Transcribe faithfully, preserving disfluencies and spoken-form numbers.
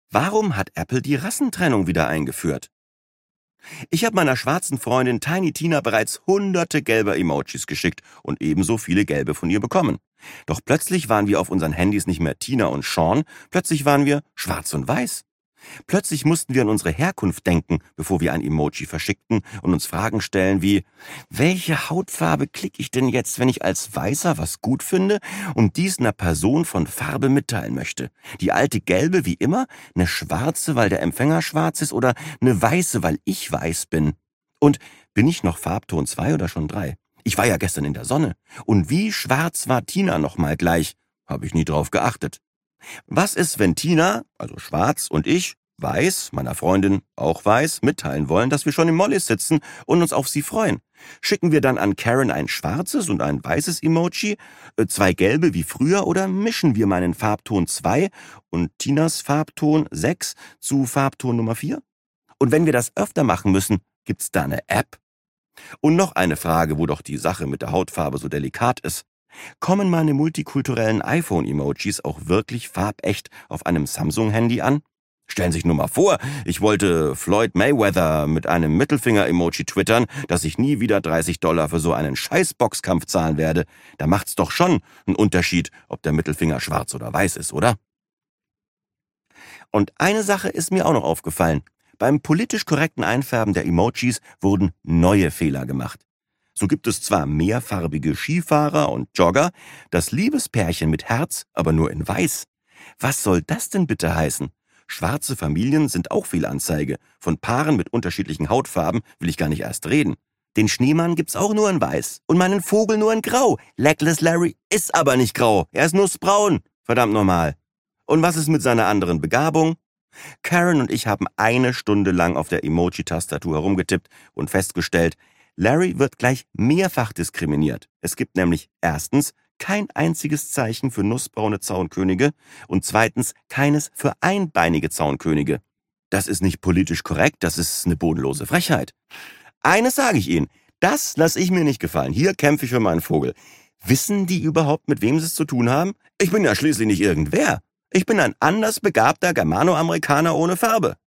Warum hat Apple die Rassentrennung wieder eingeführt? Ich habe meiner schwarzen Freundin Tiny Tina bereits hunderte gelber Emojis geschickt und ebenso viele gelbe von ihr bekommen. Doch plötzlich waren wir auf unseren Handys nicht mehr Tina und Sean, plötzlich waren wir schwarz und weiß. Plötzlich mussten wir an unsere Herkunft denken, bevor wir ein Emoji verschickten und uns Fragen stellen wie: Welche Hautfarbe klicke ich denn jetzt, wenn ich als Weißer was gut finde und dies einer Person von Farbe mitteilen möchte? Die alte gelbe wie immer, eine schwarze, weil der Empfänger schwarz ist oder eine weiße, weil ich weiß bin? Und bin ich noch Farbton zwei oder schon drei? Ich war ja gestern in der Sonne. Und wie schwarz war Tina noch mal gleich? Habe ich nie drauf geachtet. Was ist, wenn Tina, also schwarz, und ich, weiß, meiner Freundin auch weiß, mitteilen wollen, dass wir schon im Mollis sitzen und uns auf sie freuen? Schicken wir dann an Karen ein schwarzes und ein weißes Emoji, äh, zwei gelbe wie früher, oder mischen wir meinen Farbton zwei und Tinas Farbton sechs zu Farbton Nummer vier? Und wenn wir das öfter machen müssen, gibt's da eine App? Und noch eine Frage, wo doch die Sache mit der Hautfarbe so delikat ist. Kommen meine multikulturellen iPhone-Emojis auch wirklich farbecht auf einem Samsung-Handy an? Stellen Sie sich nur mal vor, ich wollte Floyd Mayweather mit einem Mittelfinger-Emoji twittern, dass ich nie wieder dreißig Dollar für so einen Scheiß-Boxkampf zahlen werde. Da macht's doch schon einen Unterschied, ob der Mittelfinger schwarz oder weiß ist, oder? Und eine Sache ist mir auch noch aufgefallen. Beim politisch korrekten Einfärben der Emojis wurden neue Fehler gemacht. So gibt es zwar mehrfarbige Skifahrer und Jogger, das Liebespärchen mit Herz, aber nur in weiß. Was soll das denn bitte heißen? Schwarze Familien sind auch Fehlanzeige. Von Paaren mit unterschiedlichen Hautfarben will ich gar nicht erst reden. Den Schneemann gibt's auch nur in weiß und meinen Vogel nur in grau. Legless Larry ist aber nicht grau, er ist nussbraun. Verdammt normal. Und was ist mit seiner anderen Begabung? Karen und ich haben eine Stunde lang auf der Emoji-Tastatur herumgetippt und festgestellt, Larry wird gleich mehrfach diskriminiert. Es gibt nämlich erstens kein einziges Zeichen für nussbraune Zaunkönige und zweitens keines für einbeinige Zaunkönige. Das ist nicht politisch korrekt, das ist eine bodenlose Frechheit. Eines sage ich Ihnen, das lasse ich mir nicht gefallen. Hier kämpfe ich für meinen Vogel. Wissen die überhaupt, mit wem sie es zu tun haben? Ich bin ja schließlich nicht irgendwer. Ich bin ein anders begabter Germanoamerikaner ohne Farbe.